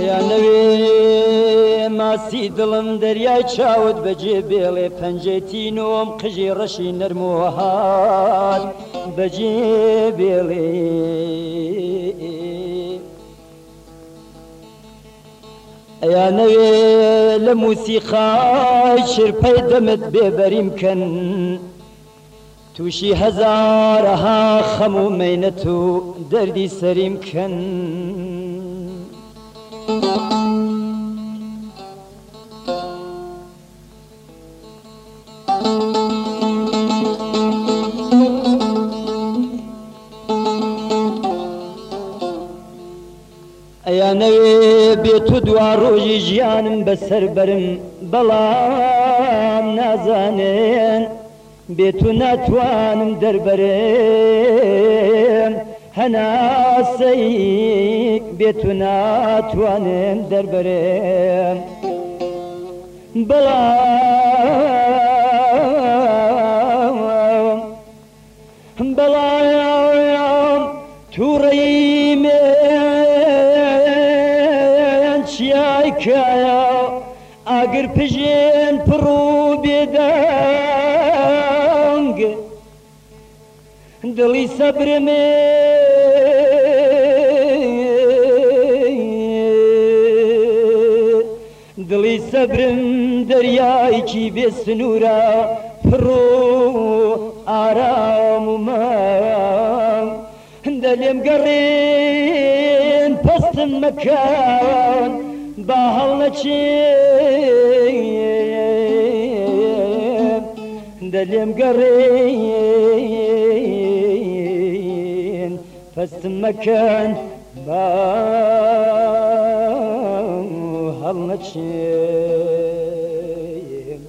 ئەیا نەوێ ماسی دڵم دەریای چاوت بەجێ بێڵێ پەنجەتی نۆم قژی ڕەشی نەرمۆهات بەجێ بێڵێ ئەیا نەوێ لە موسیقای شرپەی دەمت بێبەریم کەن تووشی هەزارەها خەم و مەینەت و دەردی سەریم کەن ئەیا نەوێ بێت و دوا ڕۆژی ژیانم بەسەر بەرم بەڵام نازانێن بێت و ناتوانم دەربەرم هەناسەی بێت و ناتوانم دەربەرم بەڵام تووڕەی من چیای کایە ئاگر پژێن پڕ و بێدەنگ دڵی سەبرمێ دڵی سەبرم دەریایکی بێ سنوورە پڕ و ئارام و مەنگ هەندە لێم گەڕێن پەستم مەکەن با هەڵ نەچێن هەندە لێم گەڕێن پەستم مەکەن با هەڵ نەچێن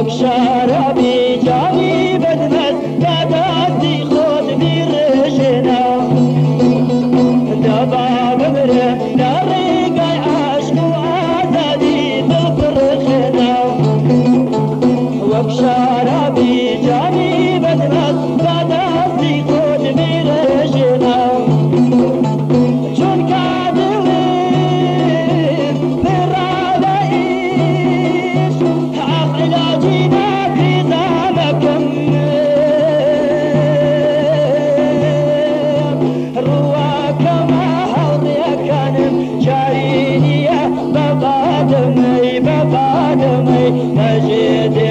وەک شارابی جانی بەدمەست بەدەستی خۆت بیڕژێنە دەبا بمرە لە ڕێگای عاشق و ئازادی دڵ بڕخێنە وەک شارابی جانی بەدمەست بەدەستی خۆت بیڕژێنە چونکە Najid